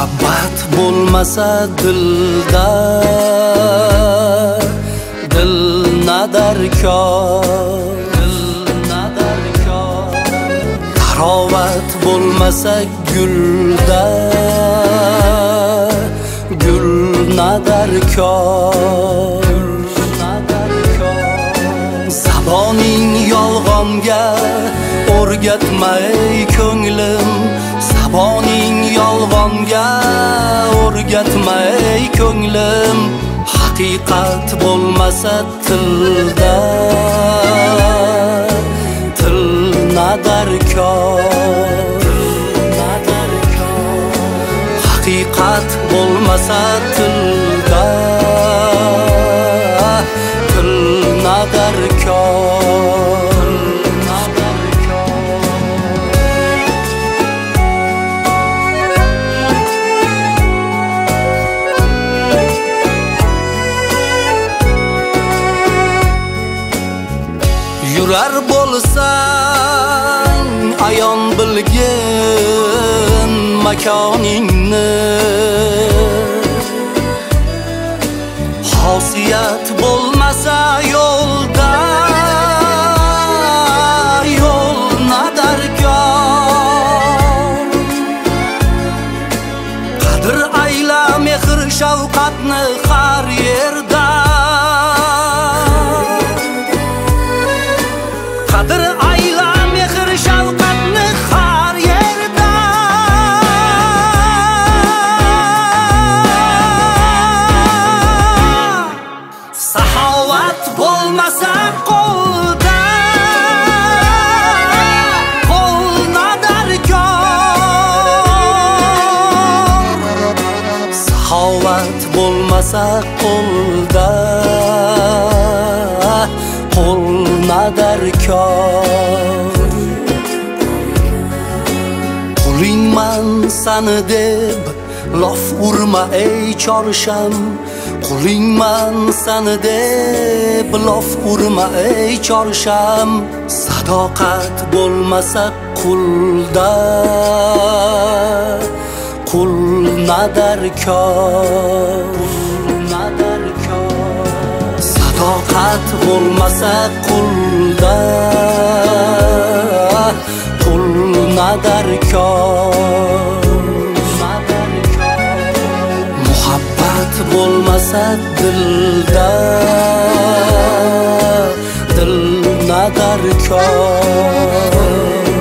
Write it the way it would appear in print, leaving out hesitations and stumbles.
Muhabbat bo'lmasa dilda, dil nadarkor, tarovat bo'lmasa gulda, gul nadarkor. Zaboning yolg'onga o'rgatmay ko'nglim, zaboning yolg'onga o'rgatmay ko'nglim. Haqiqat bo'lmasa tilda, til nadarkor. Haqiqat bo'lmasa tilda, til nadarkor. Yurar bo'lsang ayon bilgin makoningni, xosiyat bo'lmasa yo'lda, yo'l nadarkor. Qadr ayla mehr shafqatni har yerda, qadr ayla mehr shafqatni har yerda. Saxovat bo'lmasa qo'lda, qo'l nadarkor. Saxovat bo'lmasa qo'lda, qo'l nadarkor. Qulingman sani deb lof urma ey chorsham, qulingman sani deb lof urma ey chorsham. Sadoqat bo'lmasa qulda, qul nadarkor. Sadoqat bo'lmasa qulda, qul nadarkor. Muhabbat bo'lmasa dilda, dil nadarkor.